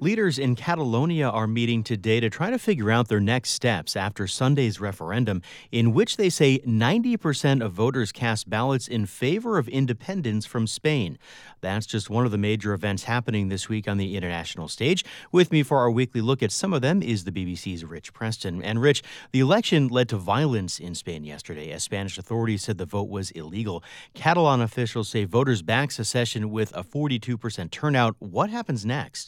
Leaders in Catalonia are meeting today to try to figure out their next steps after Sunday's referendum, in which they say 90% of voters cast ballots in favor of independence from Spain. That's just one of the major events happening this week on the international stage. With me for our weekly look at some of them is the BBC's Rich Preston. And Rich, the election led to violence in Spain yesterday as Spanish authorities said the vote was illegal. Catalan officials say voters backed secession with a 42% turnout. What happens next?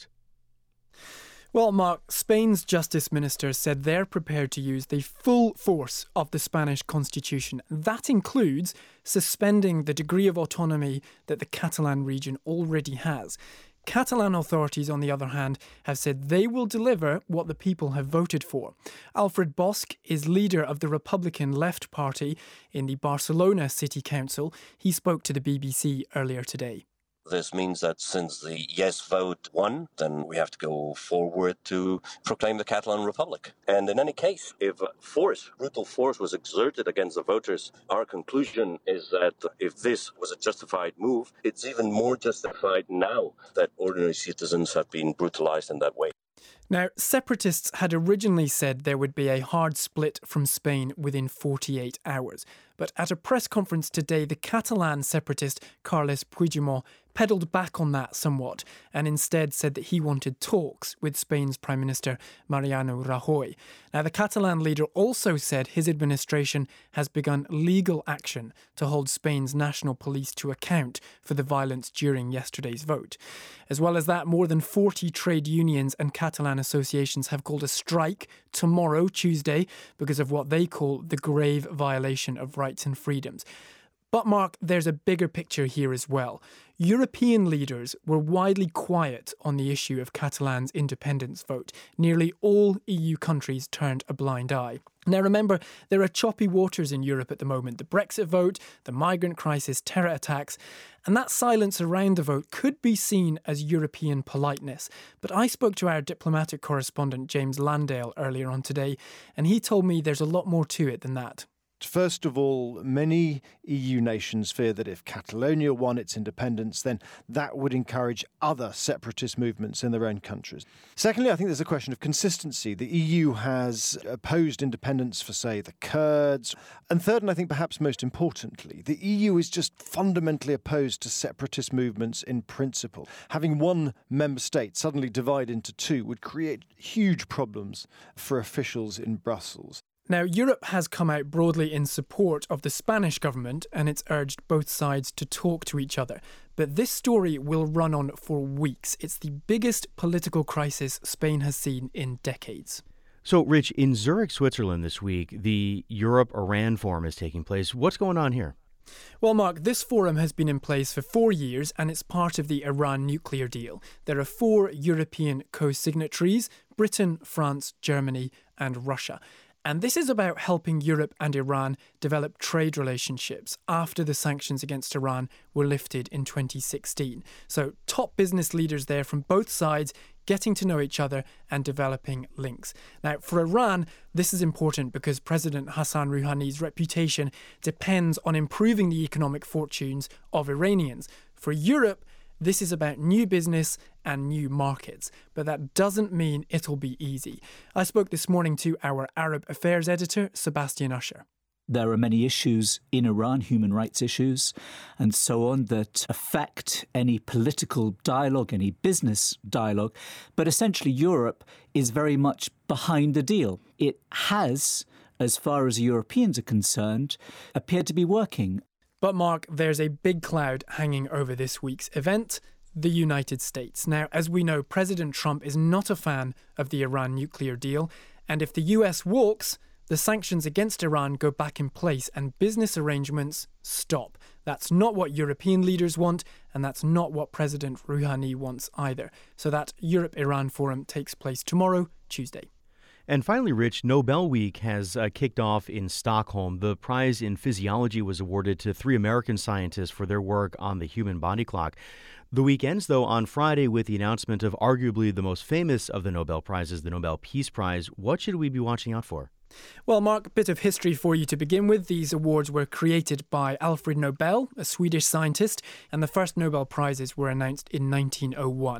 Well, Mark, Spain's justice minister said they're prepared to use the full force of the Spanish constitution. That includes suspending the degree of autonomy that the Catalan region already has. Catalan authorities, on the other hand, have said they will deliver what the people have voted for. Alfred Bosch is leader of the Republican Left Party in the Barcelona City Council. He spoke to the BBC earlier today. This means that since the yes vote won, then we have to go forward to proclaim the Catalan Republic. And in any case, if brutal force was exerted against the voters, our conclusion is that if this was a justified move, it's even more justified now that ordinary citizens have been brutalized in that way. Now, separatists had originally said there would be a hard split from Spain within 48 hours. But at a press conference today, the Catalan separatist Carles Puigdemont pedalled back on that somewhat and instead said that he wanted talks with Spain's Prime Minister Mariano Rajoy. Now, the Catalan leader also said his administration has begun legal action to hold Spain's national police to account for the violence during yesterday's vote. As well as that, more than 40 trade unions and Catalan associations have called a strike tomorrow, Tuesday, because of what they call the grave violation of rights and freedoms. But Mark, there's a bigger picture here as well. European leaders were widely quiet on the issue of Catalan's independence vote. Nearly all EU countries turned a blind eye. Now remember, there are choppy waters in Europe at the moment. The Brexit vote, the migrant crisis, terror attacks, and that silence around the vote could be seen as European politeness. But I spoke to our diplomatic correspondent James Landale earlier on today, and he told me there's a lot more to it than that. First of all, many EU nations fear that if Catalonia won its independence, then that would encourage other separatist movements in their own countries. Secondly, I think there's a question of consistency. The EU has opposed independence for, say, the Kurds. And third, and I think perhaps most importantly, the EU is just fundamentally opposed to separatist movements in principle. Having one member state suddenly divide into two would create huge problems for officials in Brussels. Now, Europe has come out broadly in support of the Spanish government and it's urged both sides to talk to each other. But this story will run on for weeks. It's the biggest political crisis Spain has seen in decades. So, Rich, in Zurich, Switzerland this week, the Europe-Iran Forum is taking place. What's going on here? Well, Mark, this forum has been in place for 4 years and it's part of the Iran nuclear deal. There are 4 European co-signatories: Britain, France, Germany and Russia. And this is about helping Europe and Iran develop trade relationships after the sanctions against Iran were lifted in 2016. So top business leaders there from both sides getting to know each other and developing links. Now, for Iran, this is important because President Hassan Rouhani's reputation depends on improving the economic fortunes of Iranians. For Europe, this is about new business and new markets, but that doesn't mean it'll be easy. I spoke this morning to our Arab Affairs editor, Sebastian Usher. There are many issues in Iran, human rights issues and so on, that affect any political dialogue, any business dialogue. But essentially, Europe is very much behind the deal. It has, as far as Europeans are concerned, appeared to be working. But Mark, there's a big cloud hanging over this week's event: the United States. Now, as we know, President Trump is not a fan of the Iran nuclear deal, and if the US walks, the sanctions against Iran go back in place and business arrangements stop. That's not what European leaders want, and that's not what President Rouhani wants either. So that Europe-Iran Forum takes place tomorrow, Tuesday. And finally, Rich, Nobel Week has kicked off in Stockholm. The prize in physiology was awarded to 3 American scientists for their work on the human body clock. The week ends, though, on Friday with the announcement of arguably the most famous of the Nobel Prizes, the Nobel Peace Prize. What should we be watching out for? Well, Mark, a bit of history for you to begin with. These awards were created by Alfred Nobel, a Swedish scientist, and the first Nobel Prizes were announced in 1901.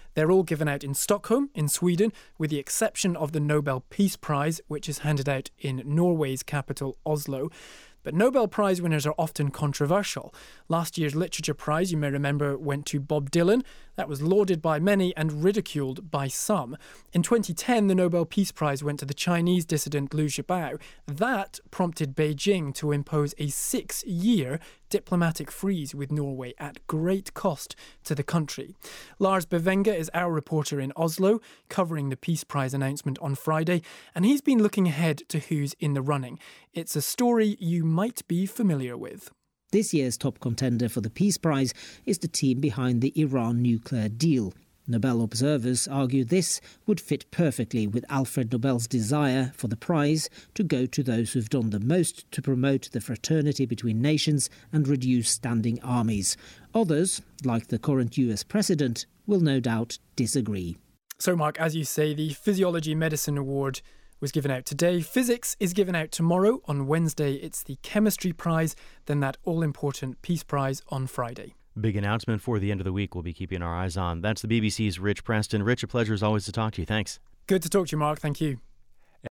They're all given out in Stockholm, in Sweden, with the exception of the Nobel Peace Prize, which is handed out in Norway's capital, Oslo. But Nobel Prize winners are often controversial. Last year's Literature Prize, you may remember, went to Bob Dylan. That was lauded by many and ridiculed by some. In 2010, the Nobel Peace Prize went to the Chinese dissident Liu Xiaobo. That prompted Beijing to impose a 6-year diplomatic freeze with Norway at great cost to the country. Lars Bevenga is our reporter in Oslo, covering the Peace Prize announcement on Friday, and he's been looking ahead to who's in the running. It's a story you might be familiar with. This year's top contender for the Peace Prize is the team behind the Iran nuclear deal. Nobel observers argue this would fit perfectly with Alfred Nobel's desire for the prize to go to those who've done the most to promote the fraternity between nations and reduce standing armies. Others, like the current US president, will no doubt disagree. So, Mark, as you say, the Physiology Medicine Award was given out today. Physics is given out tomorrow. On Wednesday, it's the Chemistry Prize, then that all-important Peace Prize on Friday. Big announcement for the end of the week we'll be keeping our eyes on. That's the BBC's Rich Preston. Rich, a pleasure as always to talk to you. Thanks. Good to talk to you, Mark. Thank you.